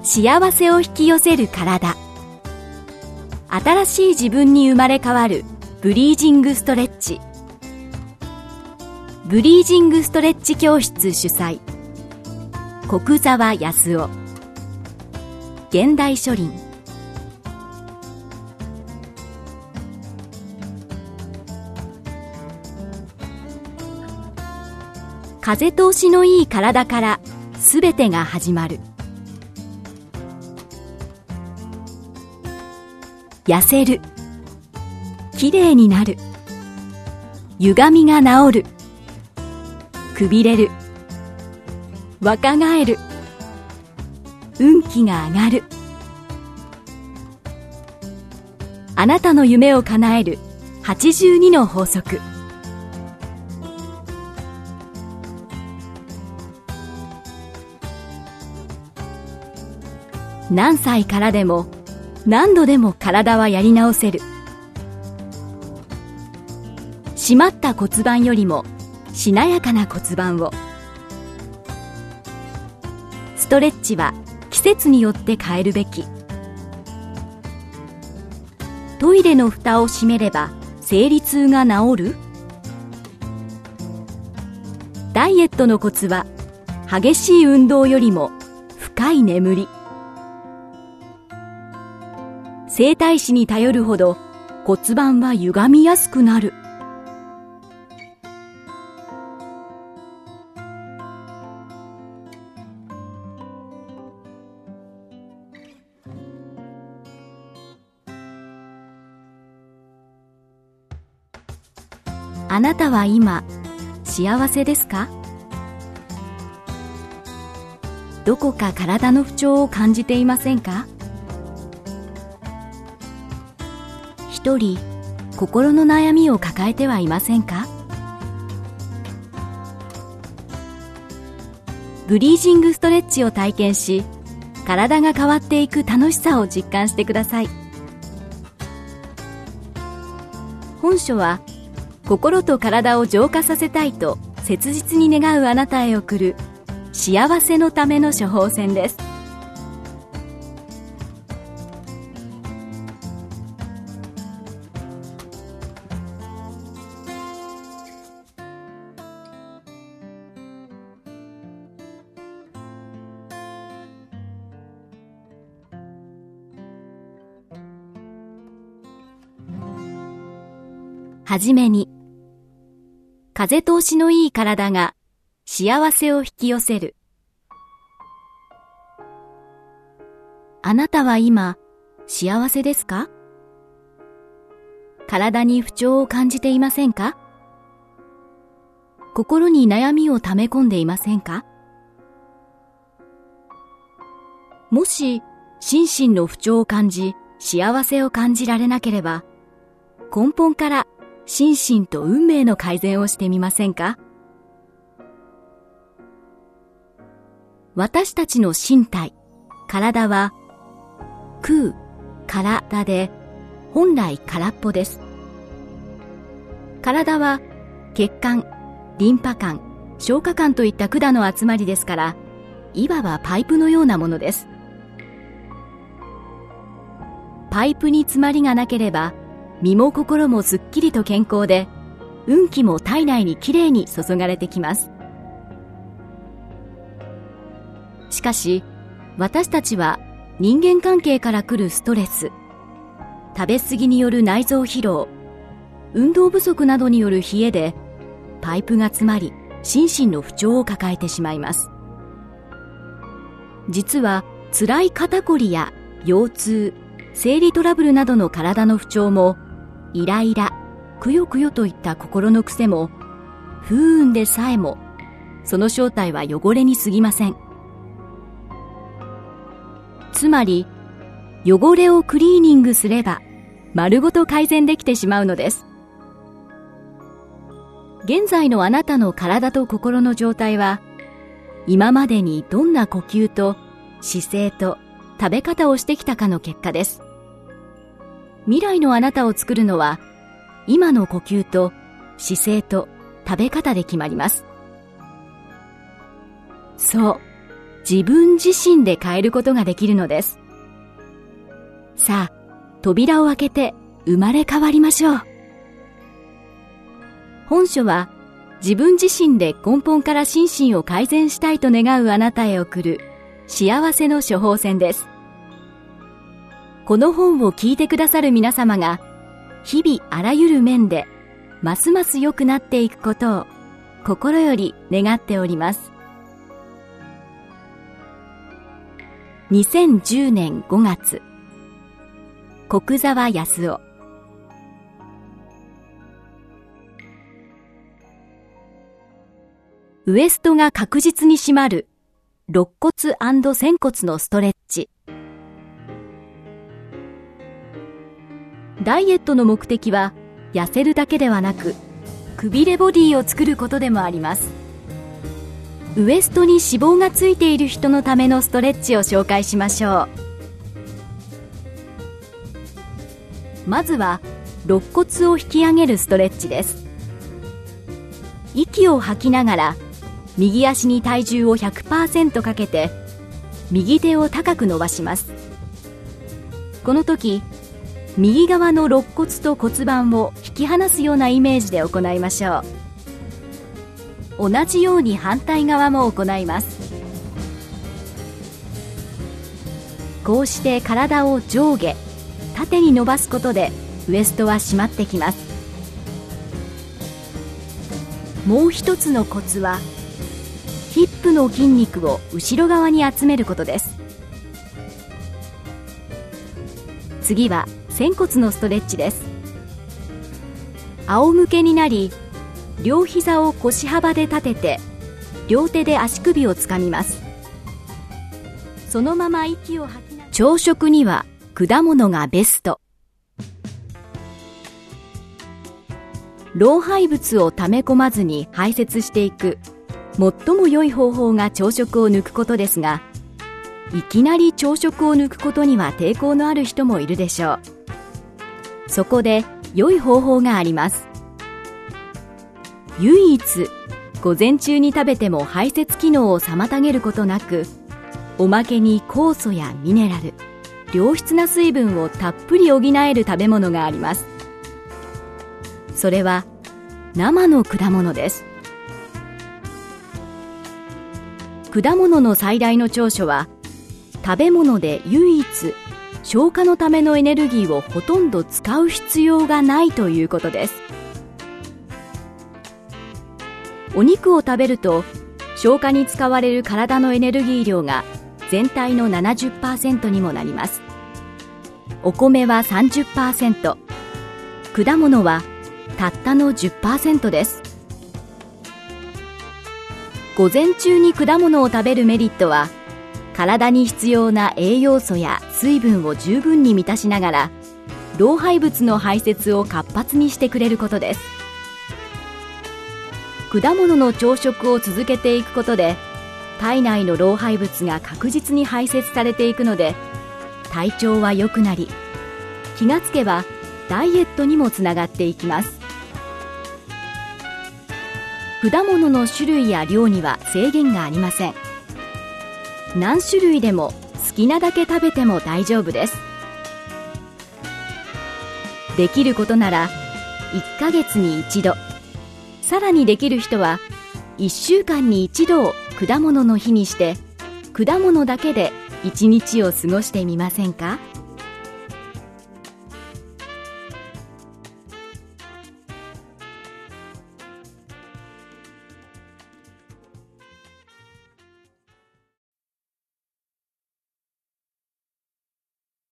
幸せを引き寄せる体。新しい自分に生まれ変わるブリージングストレッチ。ブリージングストレッチ教室主催、国沢康夫。現代書林。風通しのいい体からすべてが始まる。痩せる、きれいになる、歪みが治る、くびれる、若返る、運気が上がる。あなたの夢を叶える82の法則。何歳からでも何度でも体はやり直せる。締まった骨盤よりもしなやかな骨盤を。ストレッチは季節によって変えるべき。トイレの蓋を閉めれば生理痛が治る？ダイエットのコツは激しい運動よりも深い眠り。整体師に頼るほど骨盤は歪みやすくなる。あなたは今幸せですか？どこか体の不調を感じていませんか？一人心の悩みを抱えてはいませんか？ブリージングストレッチを体験し、体が変わっていく楽しさを実感してください。本書は心と体を浄化させたいと切実に願うあなたへ送る幸せのための処方箋です。はじめに、風通しのいい体が幸せを引き寄せる。あなたは今幸せですか？体に不調を感じていませんか？心に悩みを溜め込んでいませんか？もし心身の不調を感じ幸せを感じられなければ、根本から心身と運命の改善をしてみませんか？私たちの身体、体は空、体で本来空っぽです。体は血管、リンパ管、消化管といった管の集まりですから、いわばパイプのようなものです。パイプに詰まりがなければ、身も心もすっきりと健康で、運気も体内にきれいに注がれてきます。しかし、私たちは人間関係から来るストレス、食べ過ぎによる内臓疲労、運動不足などによる冷えで、パイプが詰まり、心身の不調を抱えてしまいます。実は、辛い肩こりや腰痛、生理トラブルなどの体の不調も、イライラ、くよくよといった心の癖も、不運でさえも、その正体は汚れに過ぎません。つまり、汚れをクリーニングすれば、丸ごと改善できてしまうのです。現在のあなたの体と心の状態は、今までにどんな呼吸と姿勢と食べ方をしてきたかの結果です。未来のあなたを作るのは、今の呼吸と姿勢と食べ方で決まります。そう、 自分自身で変えることができるのです。さあ、扉を開けて生まれ変わりましょう。本書は自分自身で根本から心身を改善したいと願うあなたへ送る幸せの処方箋です。この本を聞いてくださる皆様が日々あらゆる面でますます良くなっていくことを心より願っております。2010年5月、国沢康夫。ウエストが確実に締まる肋骨&仙骨のストレッチ。ダイエットの目的は痩せるだけではなく、くびれボディを作ることでもあります。ウエストに脂肪がついている人のためのストレッチを紹介しましょう。まずは肋骨を引き上げるストレッチです。息を吐きながら右足に体重を 100% かけて右手を高く伸ばします。この時、右側の肋骨と骨盤を引き離すようなイメージで行いましょう。同じように反対側も行います。こうして体を上下、縦に伸ばすことでウエストは締まってきます。もう一つのコツはヒップの筋肉を後ろ側に集めることです。次は仙骨のストレッチです。仰向けになり、両膝を腰幅で立てて両手で足首をつかみます。そのまま息を吐きながら、朝食には果物がベスト。老廃物を溜め込まずに排泄していく最も良い方法が朝食を抜くことですが、いきなり朝食を抜くことには抵抗のある人もいるでしょう。そこで良い方法があります。唯一午前中に食べても排泄機能を妨げることなく、おまけに酵素やミネラル、良質な水分をたっぷり補える食べ物があります。それは生の果物です。果物の最大の長所は、食べ物で唯一消化のためのエネルギーをほとんど使う必要がないということです。お肉を食べると消化に使われる体のエネルギー量が全体の 70% にもなります。お米は 30%、果物はたったの 10% です。午前中に果物を食べるメリットは、体に必要な栄養素や水分を十分に満たしながら、老廃物の排泄を活発にしてくれることです。果物の朝食を続けていくことで、体内の老廃物が確実に排泄されていくので、体調は良くなり、気がつけばダイエットにもつながっていきます。果物の種類や量には制限がありません。何種類でも好きなだけ食べても大丈夫です。できることなら1ヶ月に1度、さらにできる人は1週間に1度を果物の日にして、果物だけで1日を過ごしてみませんか？